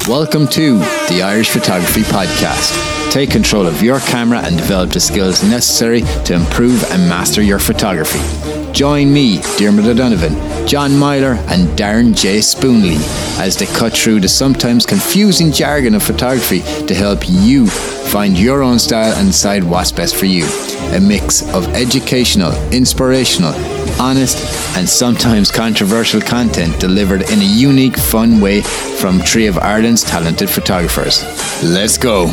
Welcome to the Irish Photography Podcast. Take control of your camera and develop the skills necessary to improve and master your photography. Join me, Diarmuid O'Donovan, John Myler and Darren J. Spoonley as they cut through the sometimes confusing jargon of photography to help you find your own style and decide what's best for you. A mix of educational, inspirational, honest and sometimes controversial content delivered in a unique, fun way from three of Ireland's talented photographers. Let's go!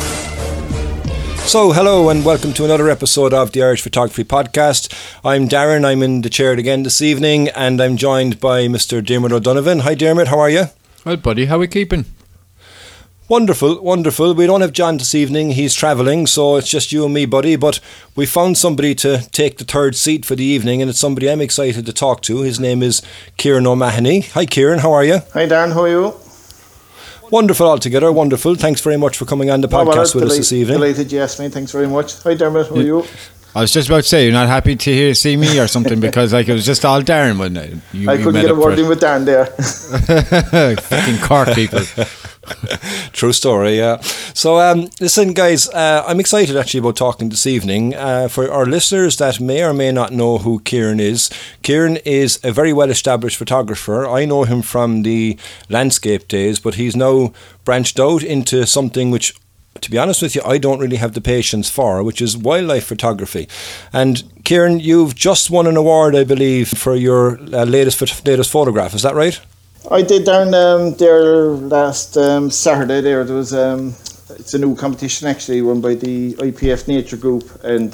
So, hello and welcome to another episode of the Irish Photography Podcast. I'm Darren, I'm in the chair again this evening and I'm joined by Mr. Diarmuid O'Donovan. Hi Diarmuid, how are you? Well buddy, how are we keeping? Wonderful, wonderful. We don't have John this evening, he's travelling, so it's just you and me, buddy, but we found somebody to take the third seat for the evening and it's somebody I'm excited to talk to. His name is Kieran O'Mahony. Hi Kieran, how are you? Hi Darren, how are you? Wonderful altogether, wonderful. Thanks very much for coming on the podcast with us this evening. Delighted you asked me, thanks very much. Hi Dermot, how are you? I was just about to say, you're not happy to see me or something because it was just all Darren, wasn't it? I couldn't get a word in with Darren there. Fucking Cork people. True story, yeah. So, listen, guys, I'm excited actually about talking this evening. For our listeners that may or may not know who Kieran is a very well-established photographer. I know him from the landscape days, but he's now branched out into something which, to be honest with you, I don't really have the patience for, which is wildlife photography. And Kieran, you've just won an award, I believe, for your latest photograph. Is that right? I did Darren there last Saturday. There was it's a new competition actually run by the IPF Nature Group and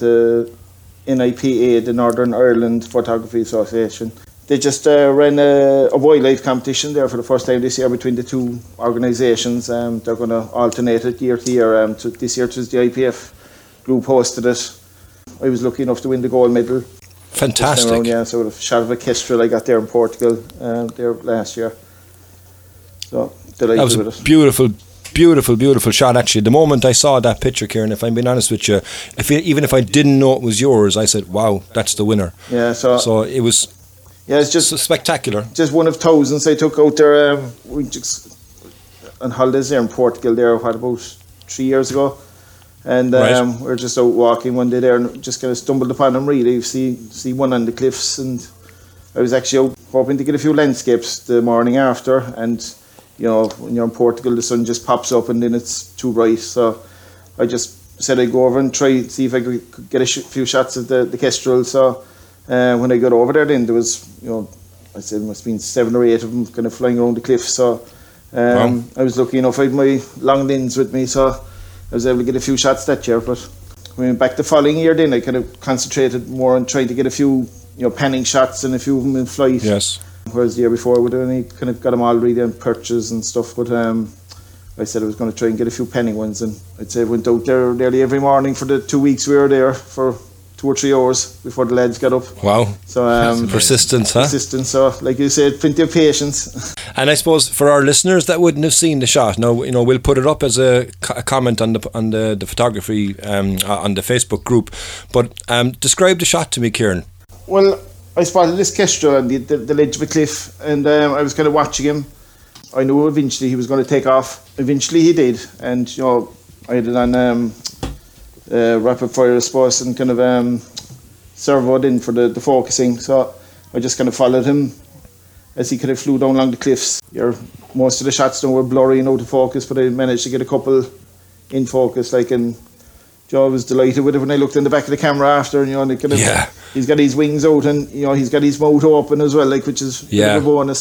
NIPA, the Northern Ireland Photography Association. They just ran a wildlife competition there for the first time this year between the two organisations. They're going to alternate it year to year. This year it was the IPF group hosted it. I was lucky enough to win the gold medal. Fantastic. Around, yeah, sort of shot of a kestrel I got there in Portugal there last year. So delighted with it. That was a beautiful shot actually. The moment I saw that picture, Kieran, if I'm being honest with you, even if I didn't know it was yours, I said, wow, that's the winner. Yeah, so it was... Yeah, it's just spectacular. Just one of thousands I took out there. We just on holidays there in Portugal there, about 3 years ago, and we were just out walking one day there and just kind of stumbled upon them. Really, see one on the cliffs, and I was actually out hoping to get a few landscapes the morning after, and you know when you're in Portugal, the sun just pops up and then it's too bright. So I just said I'd go over and try see if I could get a few shots of the kestrel. So. When I got over there, then there was, I said there must have been 7 or 8 of them kind of flying around the cliff. So I was lucky enough I had my long lens with me, so I was able to get a few shots that year. But when I went back the following year, then I kind of concentrated more on trying to get a few, panning shots and a few of them in flight. Yes. Whereas the year before, I would have only kind of got them all really on perches and stuff. But I said I was going to try and get a few penning ones, and I'd say I went out there nearly every morning for the 2 weeks we were there for 2 or 3 hours before the lads got up. Wow. So persistence, huh? Persistence. So, like you said, plenty of patience. And I suppose for our listeners that wouldn't have seen the shot, now we'll put it up as a comment on the photography on the Facebook group. But describe the shot to me, Kieran. Well, I spotted this kestrel on the ledge of a cliff, and I was kind of watching him. I knew eventually he was going to take off. Eventually he did, and I had it on. Rapid fire response and kind of servoed in for the focusing, so I just kind of followed him as he kind of flew down along the cliffs. Most of the shots were blurry and out of focus, but I managed to get a couple in focus. and I was delighted with it when I looked in the back of the camera after, and and kind of, he's got his wings out and he's got his mouth open as well, which is a bonus.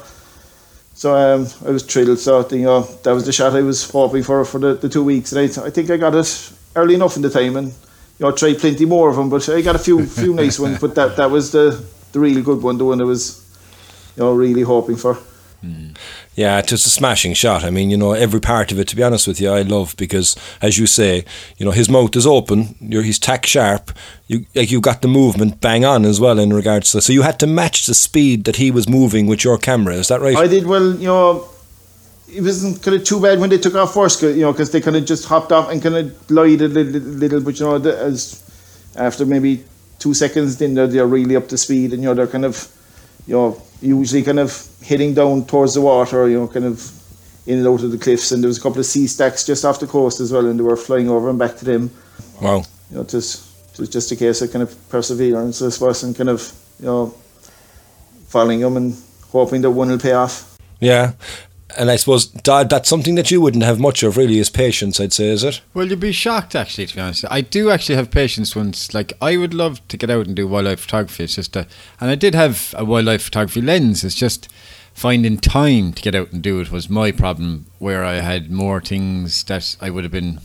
So I was thrilled. So that was the shot I was hoping for the 2 weeks, and I think I got it early enough in the time, and tried plenty more of them, but I got a few nice ones. But that was the really good one, the one I was really hoping for. Yeah, it was a smashing shot. I mean, every part of it, to be honest with you, I love, because as you say, his mouth is open, he's tack sharp, you got the movement bang on as well in regards to, so you had to match the speed that he was moving with your camera, is that right? I did. Well, it wasn't kind of too bad when they took off first, because they kind of just hopped off and kind of glided a little but as after maybe 2 seconds, then they're really up to speed, and they're kind of usually kind of heading down towards the water, kind of in and out of the cliffs, and there was a couple of sea stacks just off the coast as well, and they were flying over and back to them. Wow. It was just a case of kind of perseverance, I suppose, and kind of, following them and hoping that one will pay off. Yeah. And I suppose, Dad, that's something that you wouldn't have much of, really, is patience, I'd say, is it? Well, you'd be shocked, actually, to be honest. I do actually have patience once. Like, I would love to get out and do wildlife photography. It's just and I did have a wildlife photography lens. It's just finding time to get out and do it was my problem, where I had more things that I would have been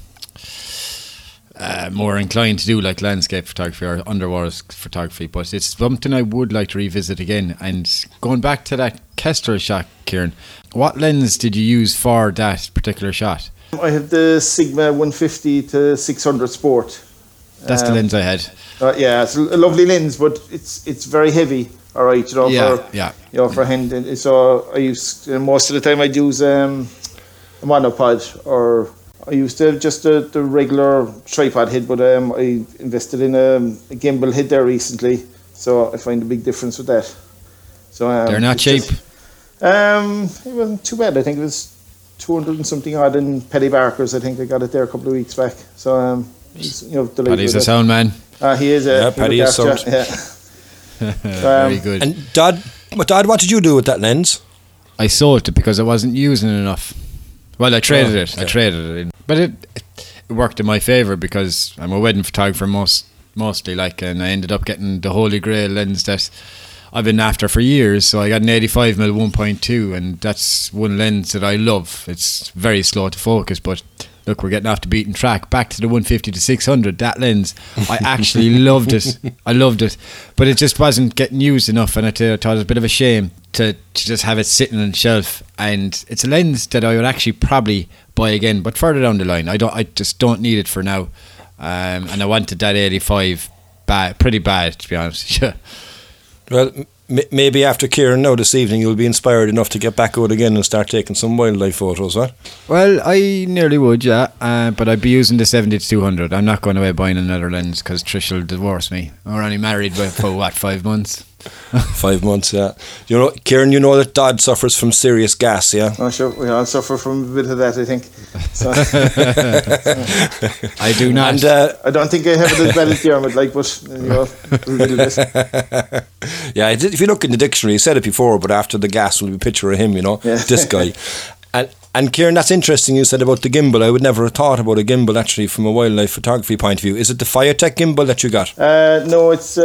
more inclined to do, like landscape photography or underwater photography. But it's something I would like to revisit again. And going back to that Kessler shot, Kieran, what lens did you use for that particular shot? I have the Sigma 150 to 600 Sport. That's the lens I had. Yeah, it's a lovely lens, but it's very heavy. All right, for hand. So I use most of the time I'd use a monopod, or I used to have just the regular tripod head, but I invested in a gimbal head there recently, so I find a big difference with that. So they're not cheap. It wasn't too bad. I think it was 200 and something odd in Paddy Barker's. I think I got it there a couple of weeks back. So Paddy's a sound man. He is. Paddy is sound. Yeah. Very good. And Dad, what did you do with that lens? I sold it because I wasn't using it enough. Well, I traded it. Okay. I traded it in. But it worked in my favour because I'm a wedding photographer mostly, and I ended up getting the Holy Grail lens that I've been after for years. So I got an 85mm 1.2, and that's one lens that I love. It's very slow to focus, but look, we're getting off the beaten track. Back to the 150 to 600, that lens, I actually loved it. I loved it. But it just wasn't getting used enough, and I thought it was a bit of a shame to just have it sitting on the shelf. And it's a lens that I would actually probably buy again, but further down the line. I just don't need it for now. And I wanted that 85 pretty bad, to be honest. Well, maybe after Kieran now this evening, you'll be inspired enough to get back out again and start taking some wildlife photos, what? Well, I nearly would, yeah. But I'd be using the 70-200. I'm not going away buying another lens because Trish will divorce me. We're only married for 5 months? 5 months, yeah. Kieran, that Dad suffers from serious gas, yeah? Oh, sure. We all suffer from a bit of that, I think. So. I do not. And I don't think I have it as bad as Dermot, but a little bit. Yeah, if you look in the dictionary, he said it before, but after the gas will be a picture of him, this guy. And Kieran, that's interesting you said about the gimbal. I would never have thought about a gimbal actually from a wildlife photography point of view. Is it the Fiotech gimbal that you got? No, it's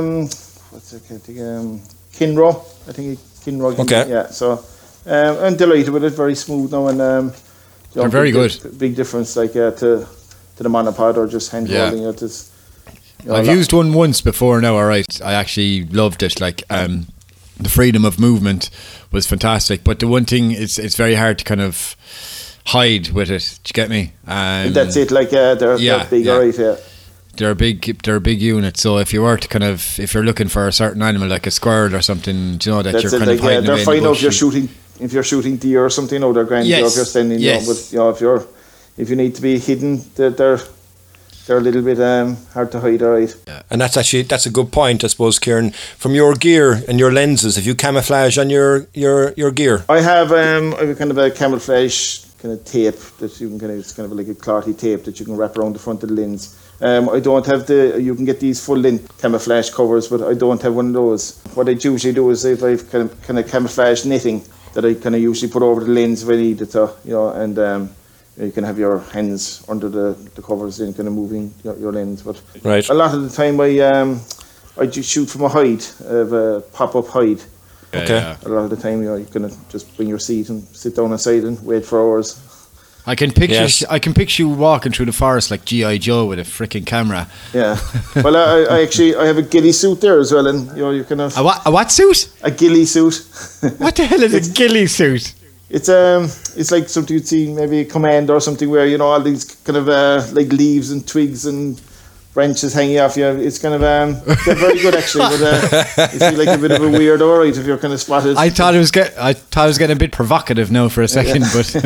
Kinro. I think Kinro gimbal. Okay. Yeah, so I'm delighted with it. Very smooth now, and they're very good. Big difference, to the monopod or just hand holding it. I've used one once before now. All right, I actually loved it. The freedom of movement was fantastic, but the one thing it's very hard to kind of hide with it. Do you get me? That's it. They're big, yeah. Right? Yeah. They're a big unit. So if you were to if you're looking for a certain animal like a squirrel or something, you're kind of hiding. They're fine if you're shooting deer or something. They're grand. Yes. If you're standing, but if you need to be hidden, they're a little bit hard to hide, alright. Yeah. And that's a good point, I suppose, Kieran. From your gear and your lenses, have you camouflage on your gear? I have kind of a camouflage kind of tape that you can it's kind of like a clothy tape that you can wrap around the front of the lens. I don't have you can get these full length camouflage covers, but I don't have one of those. What I usually do is if I've kind of camouflage knitting that I kind of usually put over the lens if I need it to, and you can have your hands under the covers and kind of moving your lens. But right. A lot of the time I just shoot from a hide, a pop-up hide. Okay. Yeah. A lot of the time you can just bring your seat and sit down aside and wait for hours. I can picture you walking through the forest like G.I. Joe with a freaking camera. Yeah. Well, I have a ghillie suit there as well, and you kind of a what suit? A ghillie suit. What the hell is a ghillie suit? It's like something you'd see maybe a command or something where all these kind of like leaves and twigs and branches hanging off you. It's kind of they're very good actually, but you feel like a bit of a weirdo, right? If you're kind of spotted. I thought it was getting a bit provocative now for a second,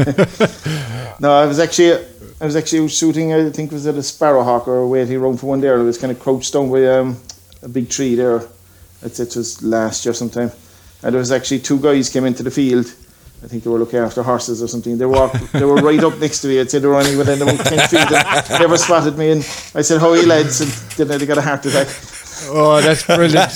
but no, I was actually shooting. I think it was at a sparrowhawk or waiting around for one there. I was kind of crouched down by a big tree there. It was last year sometime, and there was actually two guys came into the field. I think they were looking after horses or something. They were right up next to me. I'd say they were only within about 10 feet. And never spotted me. And I said, "How are you, lads?" And then they got a heart attack. Oh, that's brilliant.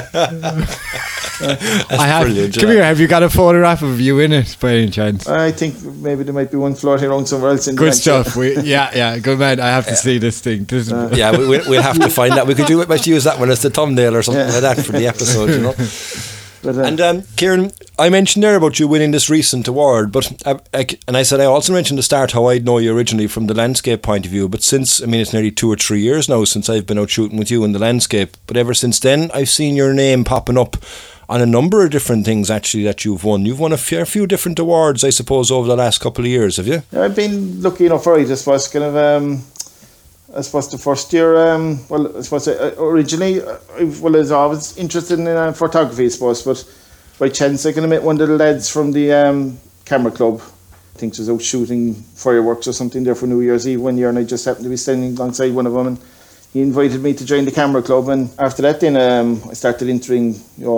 Brilliant. Come here, have you got a photograph of you in it by any chance? I think maybe there might be one floating around somewhere else. Good stuff. Good man. I have to see this thing. We'll have to find that. We could use that one as the thumbnail or something like that for the episode, you know. But, and Kieran, I mentioned there about you winning this recent award, but and I said I also mentioned at the start how I'd know you originally from the landscape point of view, but since, I mean, it's nearly 2 or 3 years now since I've been out shooting with you in the landscape, but ever since then I've seen your name popping up on a number of different things actually that you've won. You've won a fair few different awards, I suppose, over the last couple of years, have you? I've been lucky enough, right? I suppose kind of I suppose the first year, I suppose originally, I was always interested in photography, I suppose, but by chance I kind of met one of the lads from the camera club. I think he was out shooting fireworks or something there for New Year's Eve one year, and I just happened to be standing alongside one of them, and he invited me to join the camera club. And after that, then I started entering,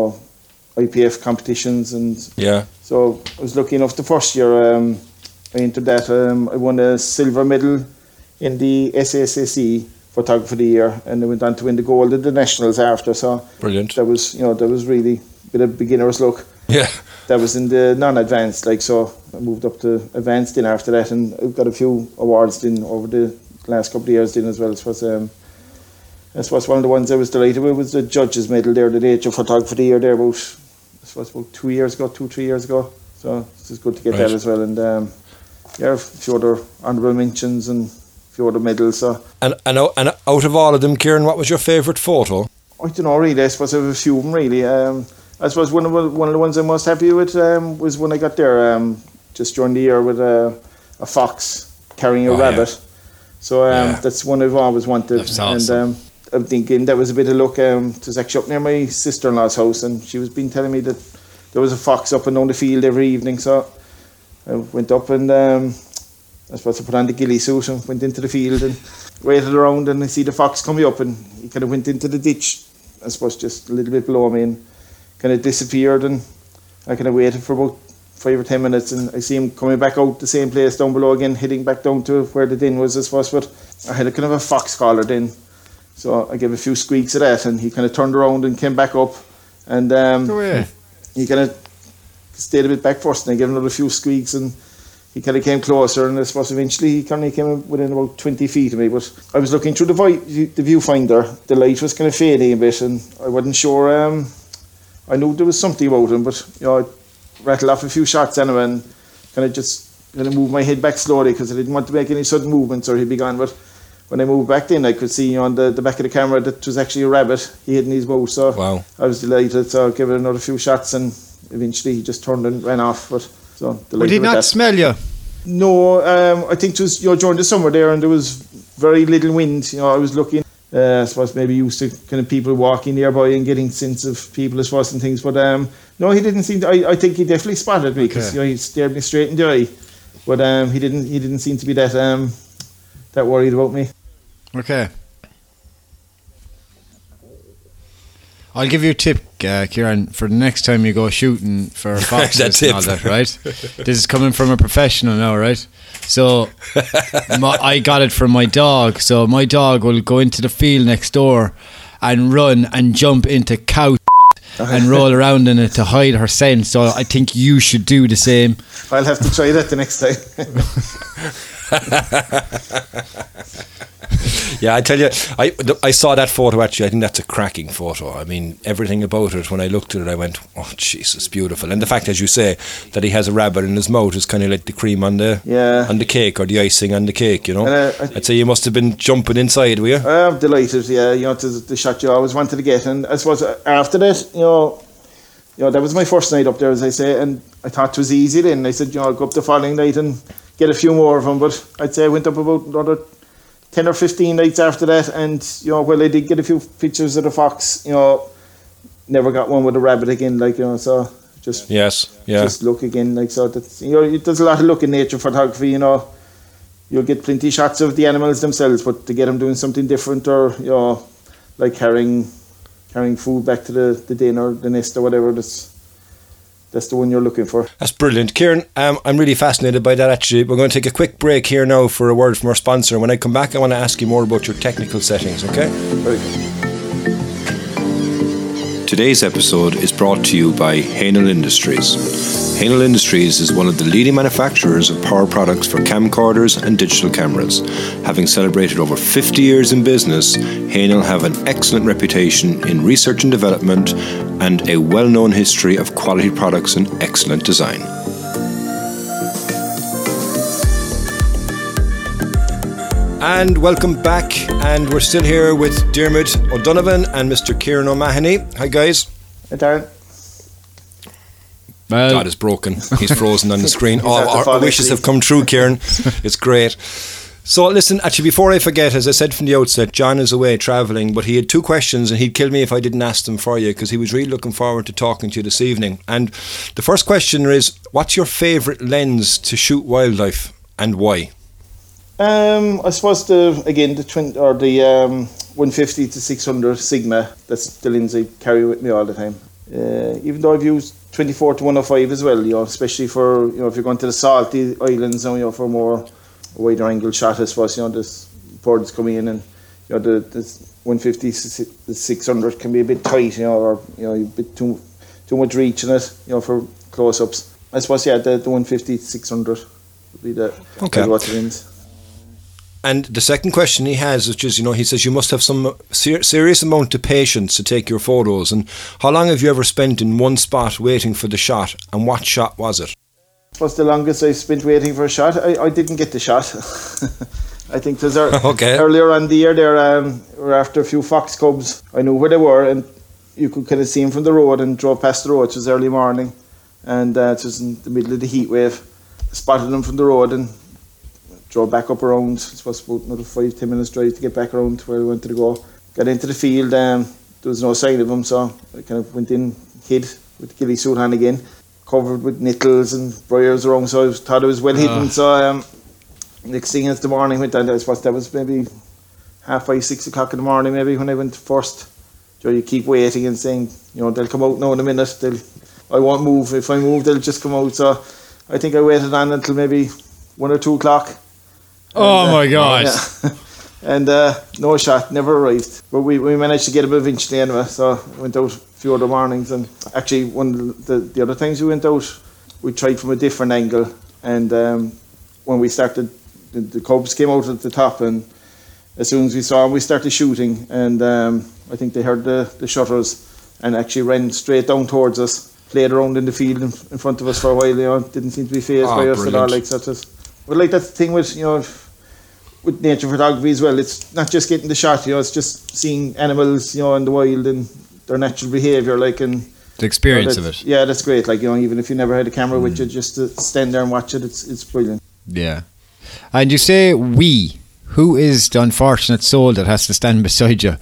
IPF competitions, and so I was lucky enough. The first year I entered that, I won a silver medal in the SASAC Photographer of the Year, and I went on to win the gold at the Nationals after. So brilliant. That was really a bit of beginner's luck. Yeah. That was in the non-advanced, so I moved up to advanced then after that, and I've got a few awards then over the last couple of years then as well. I suppose one of the ones I was delighted with was the Judges Medal there, the Nature Photographer of the Year there about 2 years ago, 2-3 years ago. So it's just good to get that as well, and a few other honourable mentions and other medals. So. And out of all of them, Kieran, what was your favourite photo? I don't know really. I suppose I have a few of them really. I suppose one of the ones I'm most happy with was when I got there just during the year with a fox carrying a rabbit. Yeah. So that's one I've always wanted. That's awesome. And I'm thinking that was a bit of luck. It was actually up near my sister-in-law's house, and she was been telling me that there was a fox up and down the field every evening. So I went up and I suppose I put on the ghillie suit and went into the field and waited around, and I see the fox coming up, and he kind of went into the ditch, I suppose just a little bit below me, and kind of disappeared, and I kind of waited for about 5 or 10 minutes, and I see him coming back out the same place down below again, heading back down to where the den was, I suppose. But I had a kind of a fox collar then, so I gave a few squeaks of that, and he kind of turned around and came back up, and he kind of stayed a bit back first, and I gave another few squeaks, and he kind of came closer, and I suppose eventually he kind of came within about 20 feet of me. But I was looking through the viewfinder. The light was kind of fading a bit, and I wasn't sure. I knew there was something about him, but I rattled off a few shots anyway, and kind of moved my head back slowly because I didn't want to make any sudden movements or he'd be gone. But when I moved back then, I could see on the back of the camera that was actually a rabbit he had in his mouth. So wow. I was delighted. So I gave it another few shots, and eventually he just turned and ran off. But Would he not smell you? No, I think it was during the summer there, and there was very little wind. I was looking. I suppose maybe used to kind of people walking nearby and getting sense of people, I suppose, and things. But no, he didn't seem to. I think he definitely spotted me because he stared me straight in the eye. But he didn't seem to be that worried about me. Okay. I'll give you a tip, Kieran, for the next time you go shooting for foxes and all that, right? This is coming from a professional now, right? So I got it from my dog. So my dog will go into the field next door and run and jump into cow and roll around in it to hide her scent. So I think you should do the same. I'll have to try that the next time. Yeah, I tell you, I saw that photo actually. I think that's a cracking photo. I mean, everything about it, when I looked at it, I went, oh, Jesus, beautiful. And the fact, as you say, that he has a rabbit in his mouth is kind of like the cream on the cake, or the icing on the cake, I'd say you must have been jumping inside, were you? I'm delighted, yeah. The shot you always wanted to get. And I suppose after that, that was my first night up there, as I say, and I thought it was easy then. I said, I'll go up the following night and get a few more of them. But I'd say I went up about another 10 or 15 nights after that, and while I did get a few pictures of the fox, never got one with a rabbit again, so just just look again, so that's there's a lot of look in nature photography. You'll get plenty of shots of the animals themselves, but to get them doing something different, or like carrying food back to the den or the nest or whatever, that's the one you're looking for. That's brilliant. Kieran, I'm really fascinated by that actually. We're going to take a quick break here now for a word from our sponsor. And when I come back, I want to ask you more about your technical settings, okay? Very good. Today's episode is brought to you by Haenel Industries. Haenel Industries is one of the leading manufacturers of power products for camcorders and digital cameras. Having celebrated over 50 years in business, Haenel have an excellent reputation in research and development and a well-known history of quality products and excellent design. And welcome back, and we're still here with Diarmuid O'Donovan and Mr. Kieran O'Mahony. Hi guys. Hey Darren. Well, God is broken. He's frozen on the screen. Our wishes have come true, Kieran. It's great. So listen, actually before I forget, as I said from the outset, John is away travelling, but he had 2 questions and he'd kill me if I didn't ask them for you, because he was really looking forward to talking to you this evening. And the first question is, what's your favourite lens to shoot wildlife and why? I suppose the 150 to 600 Sigma. That's the lens I carry with me all the time. Even though I've used 24 to 105 as well, especially for if you're going to the salty islands, for more wider angle shot. I suppose this birds coming in, and the 150 to 600 can be a bit tight, or a bit too much reach in it, for close ups. I suppose the 150 to 600 would be the lens. And the second question he has, which is, he says you must have some serious amount of patience to take your photos. And how long have you ever spent in one spot waiting for the shot? And what shot was it? Was the longest I spent waiting for a shot. I didn't get the shot. I think it was earlier on the year there, or after a few fox cubs. I knew where they were, and you could kind of see them from the road, and drove past the road. It was early morning, and it was in the middle of the heat wave. Spotted them from the road and drove back up around. It was about another 5-10 minutes drive to get back around to where we wanted to go. Got into the field, there was no sign of them, so I kind of went in, hid with the ghillie suit on again, covered with nettles and briars around, so I thought it was well hidden. So next thing is the morning went on. I suppose that was maybe 5:30, 6 o'clock in the morning maybe when I went first. You keep waiting and saying, they'll come out now in a minute. I won't move. If I move, they'll just come out. So I think I waited on until maybe 1 or 2 o'clock. Oh my God! Yeah. And no shot, never arrived. But we managed to get him eventually anyway. So I went out a few other mornings, and actually one of the other times we went out, we tried from a different angle. And when we started, the cubs came out at the top, and as soon as we saw them, we started shooting. And I think they heard the shutters and actually ran straight down towards us. Played around in the field in front of us for a while. Didn't seem to be fazed by us at all, like such as. But like that thing with with nature photography as well, it's not just getting the shot, it's just seeing animals, in the wild and their natural behaviour, and the experience of it. Yeah, that's great. Even if you never had a camera with you, just to stand there and watch it, it's brilliant. Yeah. And you say we. Who is the unfortunate soul that has to stand beside you?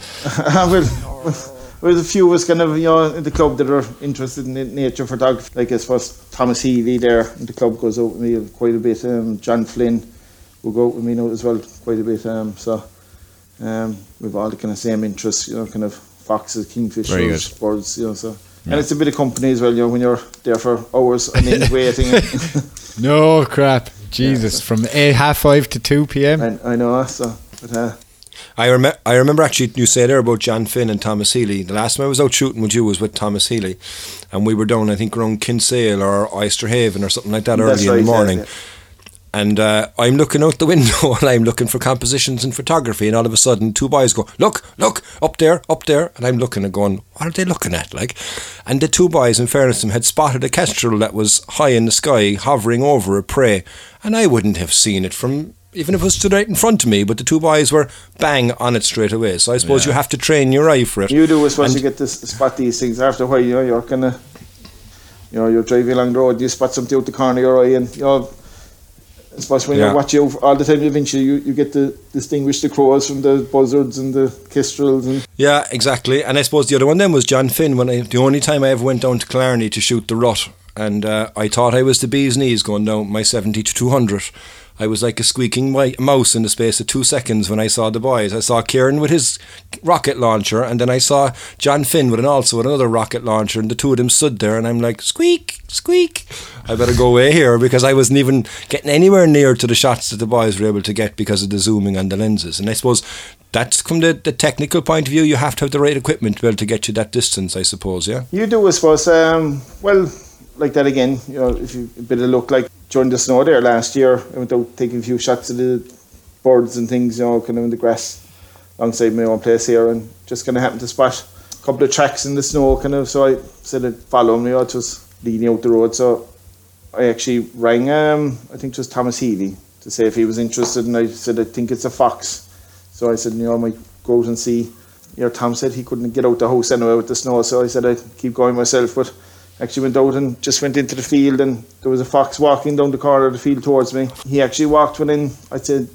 Well, there's a few of us kind of, in the club that are interested in nature photography. Like I suppose Thomas Healy there in the club goes out with me quite a bit. John Flynn will go out with me now as well quite a bit. So we've all the kind of same interests, kind of foxes, kingfishers, birds, so. Yeah. And it's a bit of company as well, when you're there for hours on end waiting. No crap. Jesus, from 5:30 to 2 p.m. I know, so. But, I remember actually you say there about John Finn and Thomas Healy. The last time I was out shooting with you was with Thomas Healy, and we were down, I think, around Kinsale or Oysterhaven or something like that early in the morning. Yeah. And I'm looking out the window and I'm looking for compositions in photography, and all of a sudden 2 boys go, look, up there, and I'm looking and going, what are they looking at? And the 2 boys, in fairness to them, had spotted a kestrel that was high in the sky, hovering over a prey, and I wouldn't have seen it from, even if it was stood right in front of me, but the 2 boys were bang on it straight away. So I suppose you have to train your eye for it. You do, I suppose, you get to spot these things after a while. You're kind of, you're driving along the road, you spot something out the corner of your eye, and I suppose when you're watching out all the time, eventually you get to distinguish the crows from the buzzards and the kestrels. Yeah, exactly. And I suppose the other one then was John Finn. The only time I ever went down to Killarney to shoot the rut, and I thought I was the bee's knees going down my 70 to 200. I was like a squeaking mouse in the space of 2 seconds when I saw the boys. I saw Kieran with his rocket launcher, and then I saw John Finn with another rocket launcher, and the two of them stood there, and I'm like, squeak, squeak. I better go away here, because I wasn't even getting anywhere near to the shots that the boys were able to get because of the zooming on the lenses. And I suppose that's from the technical point of view, you have to have the right equipment to be able to get you that distance, I suppose, yeah? You do, I suppose. Well, like that again, you know, if you a bit of luck, like during the snow there last year, I went out taking a few shots of the birds and things, you know, kind of in the grass alongside my own place here, and just kind of happened to spot a couple of tracks in the snow, kind of, so I said I'd follow him, you know, it was leading out the road, so I actually rang, I think it was Thomas Healy, to say if he was interested, and I said I think it's a fox, so I said, you know, I might go out and see. You know, Tom said he couldn't get out the house anyway with the snow, so I said I'd keep going myself, but actually went out and just went into the field, and there was a fox walking down the corner of the field towards me. He actually walked within, I'd say,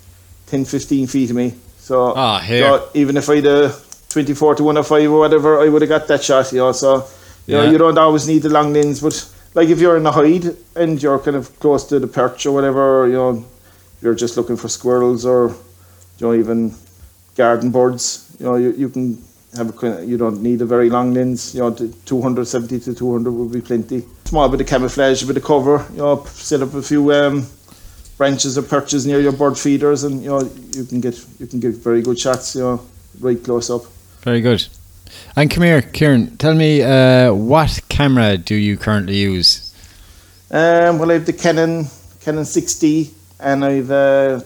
10-15 feet of me. So, so even if I'd 24 to 105 or whatever, I would have got that shot, you know. So, you know, you don't always need the long lens, but like if you're in a hide and you're kind of close to the perch or whatever, you know, you're just looking for squirrels or, you know, even garden birds, you know, you can you don't need a very long lens, you know, 270 to 200 would be plenty. Small bit of camouflage, a bit of cover, you know, set up a few branches or perches near your bird feeders, and you know, you can get very good shots, you know, right close up. Very good. And come here, Kieran, tell me, what camera do you currently use? Well, I have the Canon 6D, and I have the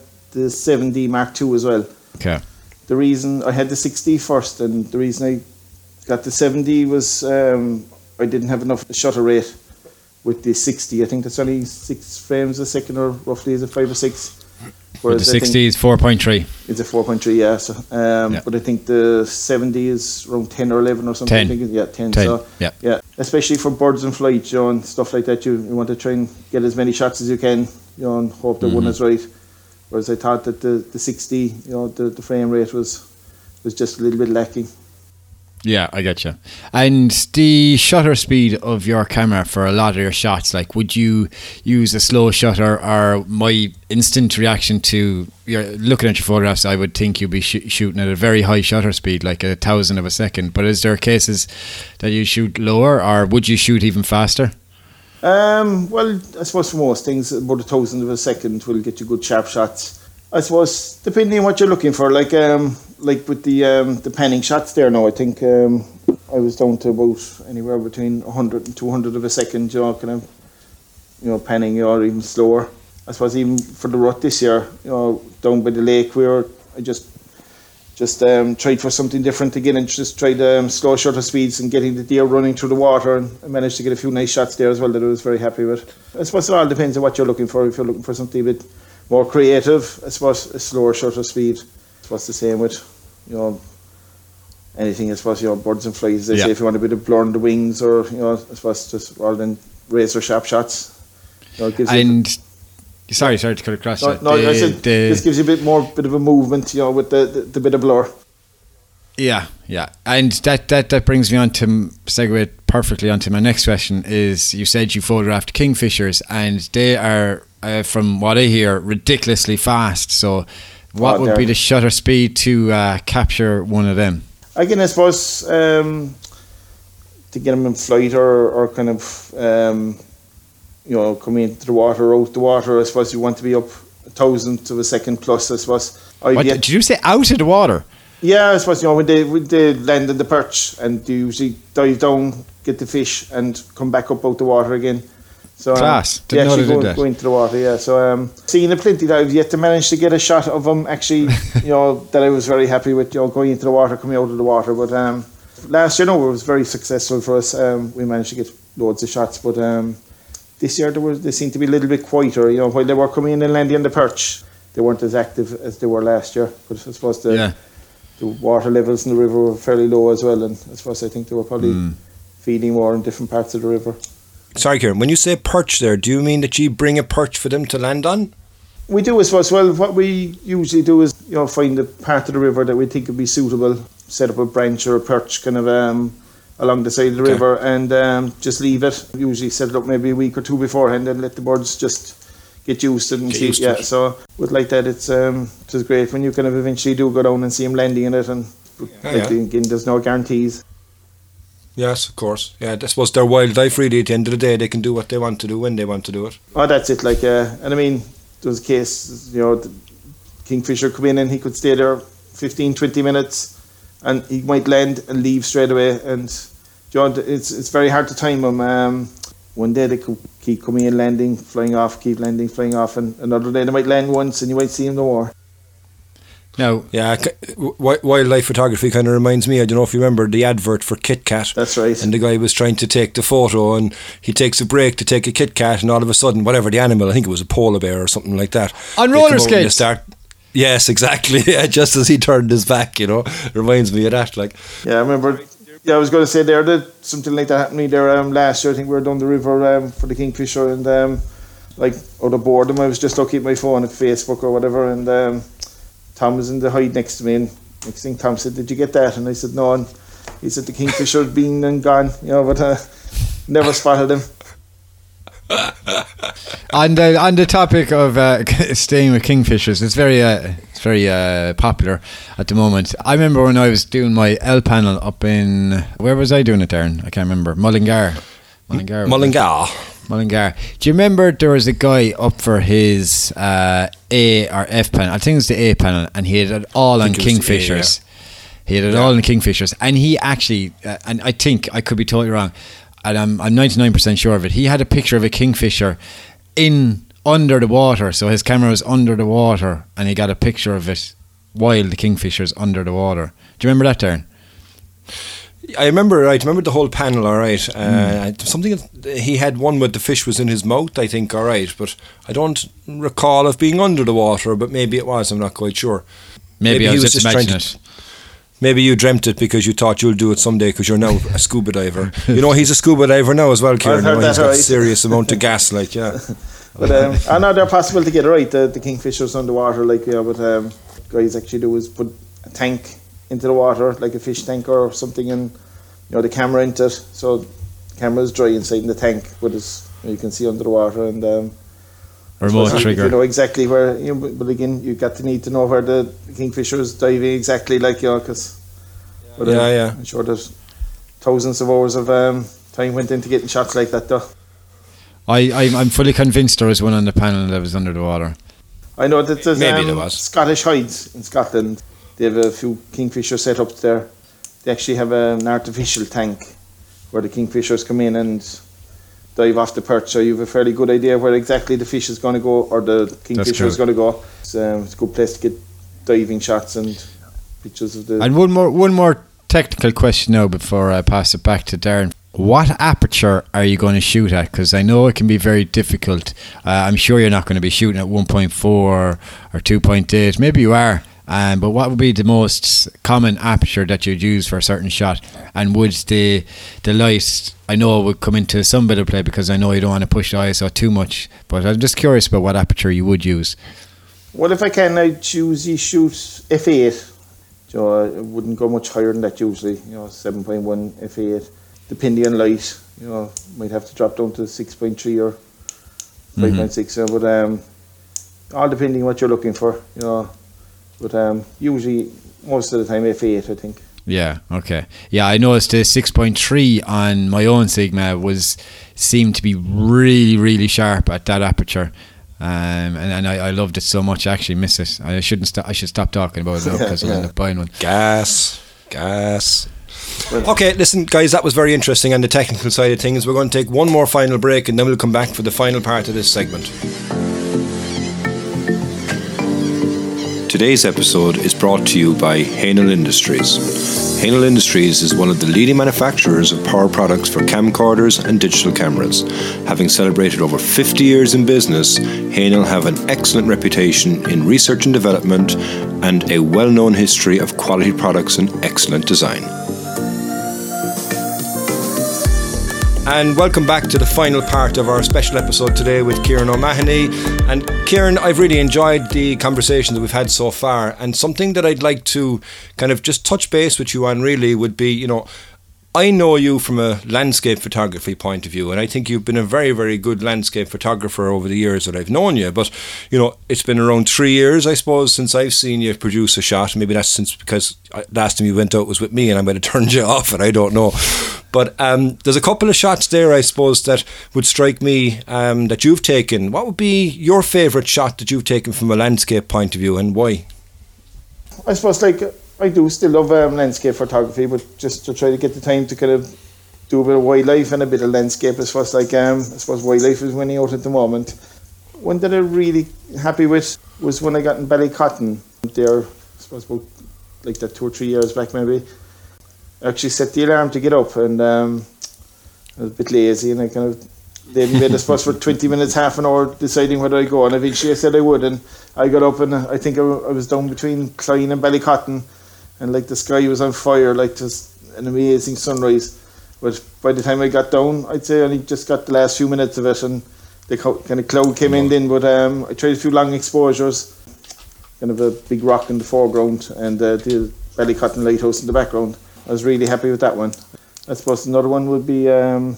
7D Mark II as well. Okay. The reason I had the 6D first, and the reason I got the 7D was I didn't have enough shutter rate with the 60. I think that's only 6 frames a second, or roughly is it 5 or 6? Whereas the 60 is 4.3. It's a 4.3, yeah. So, but I think the 70 is around 10 or 11 or something. 10. I think, yeah, 10. 10. So, yeah, especially for birds in flight, you know, and stuff like that. You want to try and get as many shots as you can, you know, and hope that one is right. Whereas I thought that the 60, you know, the frame rate was just a little bit lacking. Yeah, I get you. And the shutter speed of your camera for a lot of your shots, like, would you use a slow shutter? Or my instant reaction to looking at your photographs, I would think you'd be shooting at a very high shutter speed, like 1,000 of a second. But is there cases that you shoot lower, or would you shoot even faster? Well, I suppose for most things, about 1,000 of a second will get you good sharp shots. I suppose depending on what you're looking for, like with the panning shots there now, I think I was down to about anywhere between 100 and 200 of a second, you know, kind of, you know, panning, or even slower. I suppose even for the rut this year, you know, down by the lake, where I just tried for something different again, and just tried slow shutter speeds and getting the deer running through the water, and I managed to get a few nice shots there as well that I was very happy with. I suppose it all depends on what you're looking for. If you're looking for something a bit more creative, I suppose a slower shutter speed. I suppose the same with, you know, anything, I suppose, you know, birds and flies, they say if you want a bit of blur on the wings, or, you know, I suppose just rather than razor sharp shots. You know, it gives Sorry to cut across. I said this gives you a bit of a movement, you know, with the bit of blur. Yeah, and that brings me on to segue perfectly onto my next question. Is, you said you photographed kingfishers, and they are, from what I hear, ridiculously fast. So, what would be the shutter speed to capture one of them? Again, I suppose to get them in flight, or kind of. You know, coming into the water, out the water, I suppose you want to be up 1,000 of a second plus, I suppose. Did you say out of the water? Yeah, I suppose, you know, when they land in the perch, and they usually dive down, get the fish, and come back up out the water again. So, class. They actually go into the water, yeah. So, seeing a plenty that I've yet to manage to get a shot of them, actually, you know, that I was very happy with, you know, going into the water, coming out of the water. But last year, no, it was very successful for us. We managed to get loads of shots, but this year they seemed to be a little bit quieter. You know, while they were coming in and landing on the perch, they weren't as active as they were last year. But I suppose the water levels in the river were fairly low as well, and I suppose I think they were probably feeding more in different parts of the river. Sorry, Kieran, when you say perch there, do you mean that you bring a perch for them to land on? We do, I suppose. Well, what we usually do is, you know, find a part of the river that we think would be suitable, set up a branch or a perch kind of along the side of the river and just leave it. Usually set it up maybe a week or two beforehand and let the birds just get used to it and see. Yeah, so with like that, it's great when you kind of eventually do go down and see them landing in it. And again, there's no guarantees. Yes, of course. Yeah, I suppose they're wildlife really. At the end of the day, they can do what they want to do when they want to do it. Oh, that's it. Like, and I mean, there was a case, you know, the kingfisher come in and he could stay there 15, 20 minutes and he might land and leave straight away. And, you know, it's very hard to time them. One day they could keep coming in, landing, flying off, keep landing, flying off, and another day they might land once and you might see them no more. No. Yeah, wildlife photography kind of reminds me, I don't know if you remember the advert for Kit Kat. That's right. And the guy was trying to take the photo and he takes a break to take a Kit Kat and all of a sudden, whatever the animal, I think it was a polar bear or something like that. On roller skates. Yes, exactly. Yeah, just as he turned his back, you know. It reminds me of that. Like. Yeah, I remember. Yeah, I was going to say there that something like that happened to me there last year. I think we were down the river for the kingfisher and like out of boredom I was just looking at my phone at Facebook or whatever and Tom was in the hide next to me and next thing Tom said, "Did you get that?" And I said, "No." And he said the kingfisher had been and gone, you know, but never spotted him. On the topic of staying with kingfishers, it's very popular at the moment. I remember when I was doing my L panel up in, where was I doing it, Darren? I can't remember. Mullingar. Do you remember there was a guy up for his A or F panel? I think it was the A panel, and he had it all on kingfishers. He had it all on kingfishers, and he actually, and I think I could be totally wrong, and I'm 99% sure of it. He had a picture of a kingfisher under the water, so his camera was under the water, and he got a picture of it while the kingfisher's under the water. Do you remember that, Darren? I remember the whole panel, all right. Something he had one with the fish was in his mouth, I think, all right, but I don't recall of being under the water, but maybe it was, I'm not quite sure. Maybe I was just imagining it. Maybe you dreamt it because you thought you'll do it someday because you're now a scuba diver. You know, he's a scuba diver now as well, Kieran. He's got a serious amount of gas, like, yeah. But I know they're possible to get it right, the kingfishers underwater, like, yeah, but guys actually do is put a tank into the water, like a fish tank or something, and you know the camera into it, so the camera is dry inside in the tank, but you can see under the water and remote trigger. You know exactly where, you know, but again, you got to need to know where the kingfisher is diving exactly, like, you know, because I'm sure there's thousands of hours of time went into getting shots like that, though. I'm fully convinced there was one on the panel that was under the water. I know that there's maybe there was. Scottish Hides in Scotland. They have a few kingfisher set up there. They actually have an artificial tank where the kingfishers come in and dive off the perch, so you have a fairly good idea where exactly the fish is going to go or the kingfisher is going to go. It's a good place to get diving shots and pictures of the... And one more technical question now before I pass it back to Darren. What aperture are you going to shoot at? Because I know it can be very difficult. I'm sure you're not going to be shooting at 1.4 or 2.8. Maybe you are. But what would be the most common aperture that you'd use for a certain shot? And would the light, I know it would come into some bit of play because I know you don't want to push the ISO too much, but I'm just curious about what aperture you would use. Well, if I can, I'd usually shoot f8. You know, I wouldn't go much higher than that usually, you know, 7.1 f8. Depending on light, you know, might have to drop down to 6.3 or 5.6, but all depending on what you're looking for, you know. But usually, most of the time, f8, I think. Yeah, okay. Yeah, I noticed the 6.3 on my own Sigma seemed to be really, really sharp at that aperture. And I loved it so much, I actually miss it. I should stop talking about it because I'll end up buying one. Gas. Okay, listen, guys, that was very interesting on the technical side of things. We're going to take one more final break and then we'll come back for the final part of this segment. Today's episode is brought to you by Haenel Industries. Haenel Industries is one of the leading manufacturers of power products for camcorders and digital cameras. Having celebrated over 50 years in business, Haenel have an excellent reputation in research and development and a well-known history of quality products and excellent design. And welcome back to the final part of our special episode today with Kieran O'Mahony. And Kieran, I've really enjoyed the conversation that we've had so far, and something that I'd like to kind of just touch base with you on really would be, you know, I know you from a landscape photography point of view, and I think you've been a very, very good landscape photographer over the years that I've known you. But, it's been around 3 years, I suppose, since I've seen you produce a shot. Maybe that's because last time you went out was with me and I might have turned you off it, I don't know. But there's a couple of shots there, I suppose, that would strike me that you've taken. What would be your favourite shot that you've taken from a landscape point of view, and why? I suppose, I do still love landscape photography, but just to try to get the time to kind of do a bit of wildlife and a bit of landscape. I suppose wildlife is winning out at the moment. One that I'm really happy with was when I got in Ballycotton there, I suppose about that 2 or 3 years back maybe. I actually set the alarm to get up, and I was a bit lazy, and I kind of laid in bed, I suppose, for 20 minutes, half an hour, deciding whether I'd go, and eventually I said I would, and I got up, and I think I was down between Clyne and Ballycotton, and the sky was on fire, just an amazing sunrise. But by the time I got down, I'd say I only just got the last few minutes of it, and the kind of cloud came in then. But I tried a few long exposures, kind of a big rock in the foreground, and the Ballycotton lighthouse in the background. I was really happy with that one. I suppose another one would be, the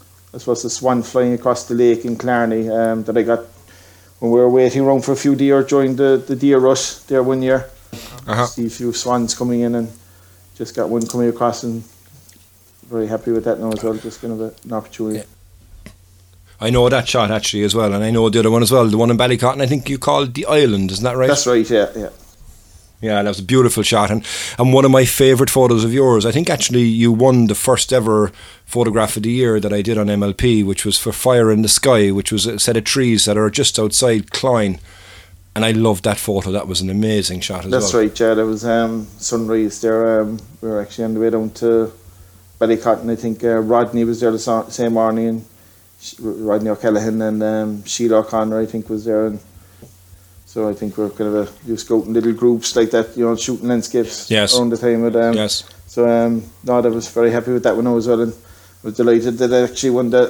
swan flying across the lake in Clarny that I got when we were waiting around for a few deer during the deer rush there one year. See a few swans coming in, and just got one coming across, and very happy with that now as well. Just kind of an opportunity. Yeah. I know that shot actually as well, and I know the other one as well, the one in Ballycotton. I think you called the Island, isn't that right? That's right. Yeah. Yeah, that was a beautiful shot, and one of my favourite photos of yours. I think actually you won the first ever photograph of the year that I did on MLP, which was for Fire in the Sky, which was a set of trees that are just outside Clyne. And I loved that photo. That was an amazing shot as well. That's right, yeah. There was sunrise there. We were actually on the way down to Ballycotton. I think Rodney was there the same morning, and Rodney O'Callaghan and Sheila O'Connor, I think, was there. And so I think we're kind of scouting little groups like that, shooting landscapes around the time. Yes. So, I was very happy with that one as well. And I was delighted that I actually won the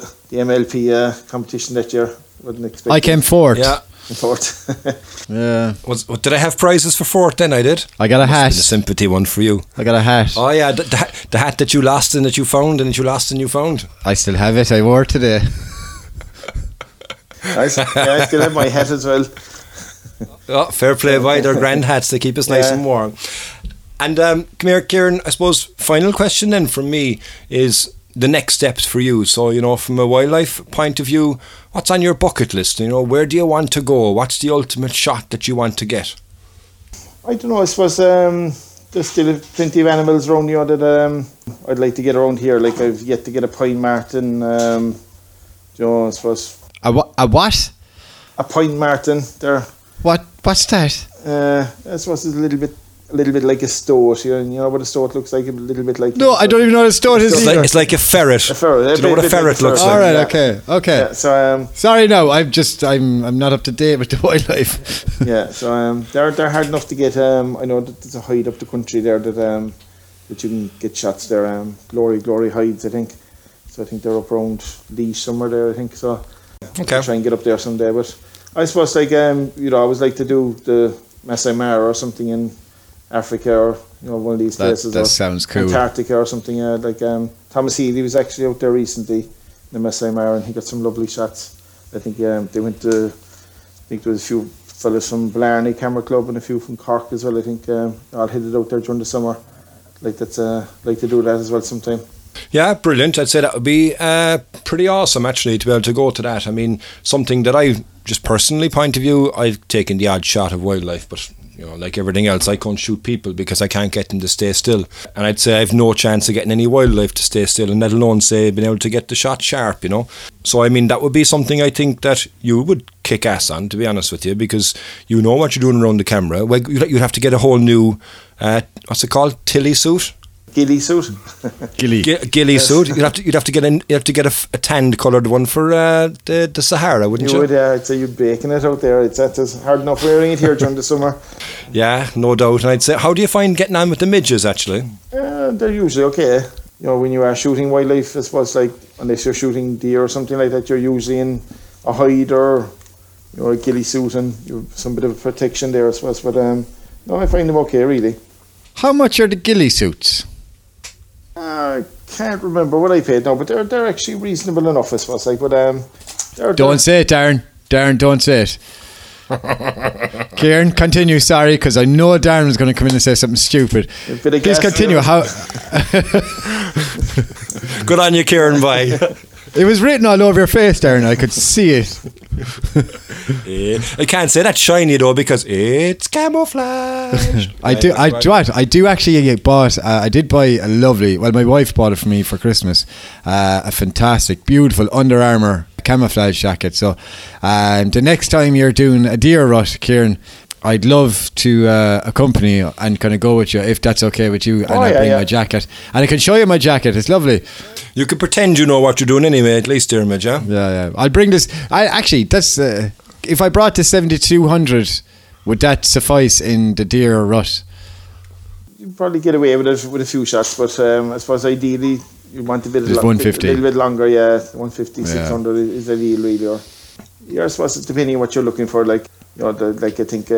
MLP competition that year. Wasn't expecting. I came fourth. Yeah. Yeah. Did I have prizes for fourth then? I did. I got a hat. A sympathy one for you. I got a hat. Oh yeah, the hat that you lost and that you found, and that you lost and you found. I still have it. I wore it today. Nice. Yeah, I still have my hat as well. Oh, fair play by their grand hats. They keep us nice and warm. And come here, Kieran. I suppose final question then from me is the next steps for you. So, from a wildlife point of view, what's on your bucket list? Where do you want to go? What's the ultimate shot that you want to get? I don't know. I suppose there's still plenty of animals around that I'd like to get around here. I've yet to get a pine marten. I suppose. A what? A pine marten. There. What's that? I suppose it's a little bit like a stoat. You know what a stoat looks like? A little bit like. No, I don't even know what a stoat is. It's like a ferret. A ferret. Do you know what a ferret looks like? All right. Okay. Yeah, so sorry, no. I'm not up to date with the wildlife. Yeah. So they're hard enough to get. I know that there's a hide up the country there that you can get shots there. Glory hides, I think. So I think they're up around Laois somewhere there. I think so. Okay. I'll try and get up there someday, but I suppose I always like to do the Masai Mara or something in Africa, or one of these places. That sounds cool. Antarctica or something. Thomas Healy was actually out there recently in the Masai Mara, and he got some lovely shots. I think they went to. I think there was a few fellas from Blarney Camera Club and a few from Cork as well. I think all headed out there during the summer. Like to do that as well sometime. Yeah, brilliant. I'd say that would be pretty awesome actually to be able to go to that. I mean, something that I just personally point of view, I've taken the odd shot of wildlife, but like everything else, I can't shoot people because I can't get them to stay still. And I'd say I've no chance of getting any wildlife to stay still, and let alone say being able to get the shot sharp, So I mean, that would be something I think that you would kick ass on, to be honest with you, because you know what you're doing around the camera. Well, you'd have to get a whole new, what's it called, Tilly suit? Ghillie suit. Ghillie suit. You'd have to get a tanned coloured one for the Sahara, wouldn't you? You would, yeah. I'd say you'd baking it out there. It's hard enough wearing it here during the summer. Yeah, no doubt. And I'd say, how do you find getting on with the midges actually? They're usually okay. When you are shooting wildlife, I suppose, unless you're shooting deer or something like that, you're usually in a hide or a ghillie suit, and you have some bit of protection there, I suppose. But no, I find them okay, really. How much are the ghillie suits? can't remember what I paid now, but they're actually reasonable enough, I suppose. Like, but Don't say it, Darren. Darren, don't say it. Kieran, continue. Sorry, because I know Darren was going to come in and say something stupid. Please continue. How? Good on you, Kieran. Bye. It was written all over your face, Darren. I could see it. I can't say that's shiny though because it's camouflage. I do actually bought. I did buy a lovely. Well, my wife bought it for me for Christmas. A fantastic, beautiful Under Armour camouflage jacket. So, the next time you're doing a deer rut, Kieran, I'd love to accompany you and kind of go with you if that's okay with you. And I bring my jacket, and I can show you my jacket. It's lovely. You could pretend you know what you're doing anyway, at least, Dermot, yeah? Yeah. I'll bring this. That's if I brought the 7200, would that suffice in the deer rut? You'd probably get away with it with a few shots, but I suppose ideally you want a little bit longer. Yeah, 150, 600 is ideal, really. Or I suppose it's depending on what you're looking for. Like, you know, I think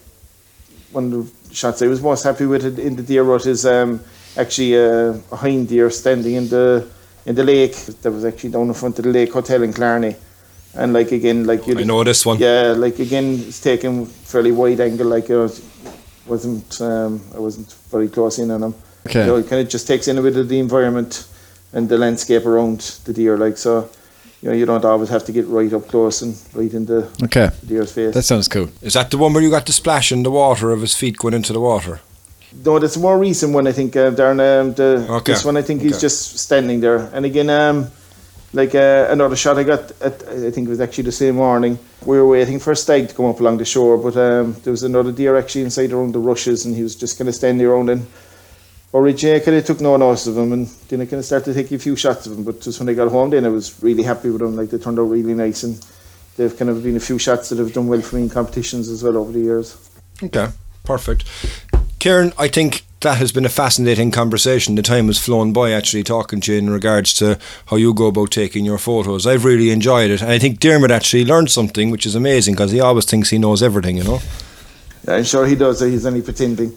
one of the shots I was most happy with in the deer rut is actually a hind deer standing in the lake that was actually down in front of the Lake Hotel in Clarny, and like again, like you, I know this one. Yeah, like again, it's taken fairly wide angle. Like I wasn't very close in on him. Okay. So it kind of just takes in a bit of the environment and the landscape around the deer. Like so, you know, you don't always have to get right up close and right in the deer's face. That sounds cool. Is that the one where you got the splash in the water of his feet going into the water? No, that's a more recent one, I think, Darren. This one, I think he's just standing there. And again, another shot I got, I think it was actually the same morning. We were waiting for a stag to come up along the shore, but there was another deer actually inside around the rushes, and he was just kind of standing around. And originally, I kind of took no notice of him, and then I kind of started taking a few shots of him. But just when I got home, then I was really happy with them. Like, they turned out really nice, and they've kind of been a few shots that have done well for me in competitions as well over the years. Okay, perfect. Kieran, I think that has been a fascinating conversation. The time has flown by actually talking to you in regards to how you go about taking your photos. I've really enjoyed it, and I think Dermot actually learned something, which is amazing because he always thinks he knows everything, you know. Yeah, I'm sure he does. He's only pretending.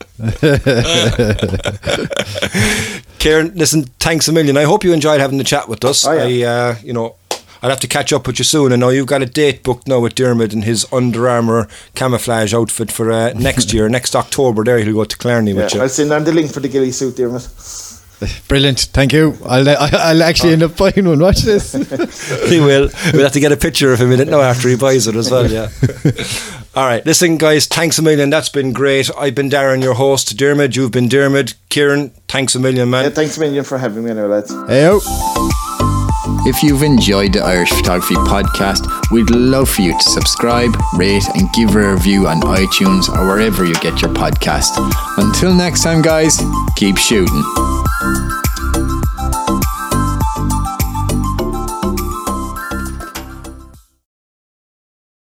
Kieran, listen, thanks a million. I hope you enjoyed having the chat with us. Oh, yeah. I'll have to catch up with you soon. I know you've got a date booked now with Dermot and his Under Armour camouflage outfit for next year, next October. There he'll go to Clarny with you. I'll send on the link for the ghillie suit, Dermot. Brilliant, thank you. I'll actually end up buying one. Watch this. He will. We'll have to get a picture of him in it now after he buys it as well. Yeah. All right, listen, guys. Thanks a million. That's been great. I've been Darren, your host. Dermot, you've been Dermot. Kieran, thanks a million, man. Yeah, thanks a million for having me now, lads. Heyo. If you've enjoyed the Irish Photography Podcast, we'd love for you to subscribe, rate and give a review on iTunes or wherever you get your podcast. Until next time, guys, keep shooting.